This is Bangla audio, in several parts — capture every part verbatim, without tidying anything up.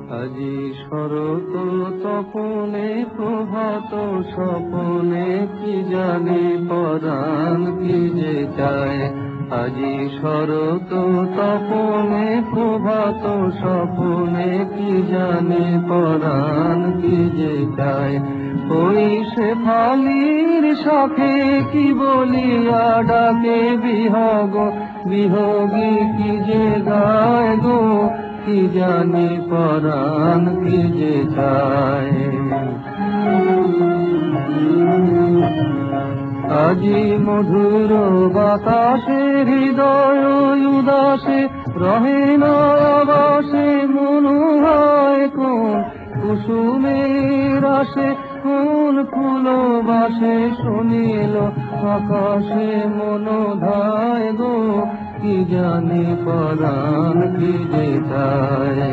আজি শরত তপনে প্রভাত স্বপনে কি জানি পরাণ কি যে চায়। আজি শরত তপনে প্রভাত স্বপনে কি জানি পরাণ কি যে চায়। ওই সে ফালির শাখে কি বলিয়া ডাকে বিহগ বিহগী কি যে গায় গো, কি জানি পরাণ কি যে চায়। আজি মধুর বাতাসে হৃদয় উদাসে রহে না আবাসে মনু হয় কোন কুসুমের আসে, কোন ফুল বাসে শুনিল আকাশে মনো ধায় গো, কি জানি পরাণ কি যে চায়।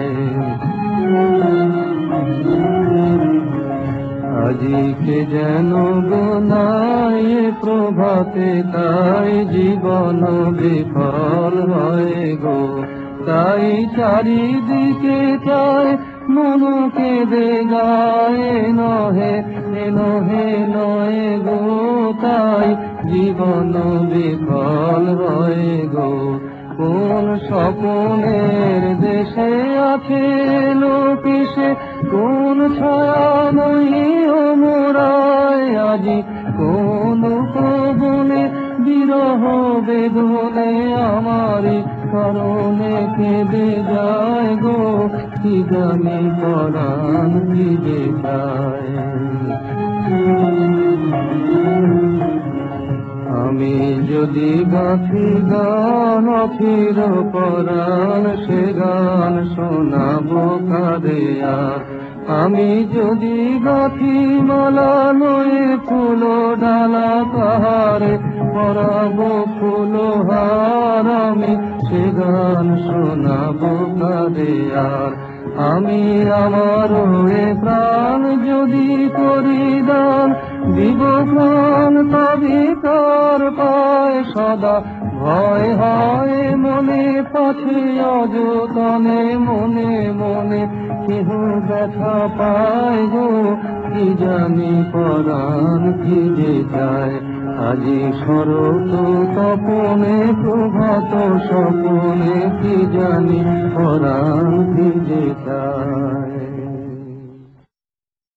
আজিকে যেন গোনায় প্রভাতে তাই জীবন বিফল হয় গো, তাই চারিদিকে চায় মনকে দে গায় নহে নহে নয় গো, তাই জীবন বিফল হয় গো। কোন স্বপনের দেশে আছে লোকিসে, কোন ছায়া নই মোরায় আজি, কোন উপবনে বিরহ বেদনে আমারি কারণে কেঁদে যায় গো, কি জানি পরাণ কি যে চায়। আমি যদি গাথি গান অচির পরাণ সে গান শোনাবো কারে আর। আমি যদি গাথি মালা নয়ে ফুল ডালা তাহারে পরাবো ফুল হার, আমি সে গান শোনাবো কারে আর। আমি আমার এ প্রাণ যদি করি দান দিব প্রাণ তবে কার পায় সদা ভয় হয় মনে পাছে অযতনে মনে মনে কেহ ব্যথা পায় গো, কি জানি পরাণ কি যে চায়। আজি শরত তপনে প্রভাত স্বপনে কি জানি পরাণ কি যে চায়।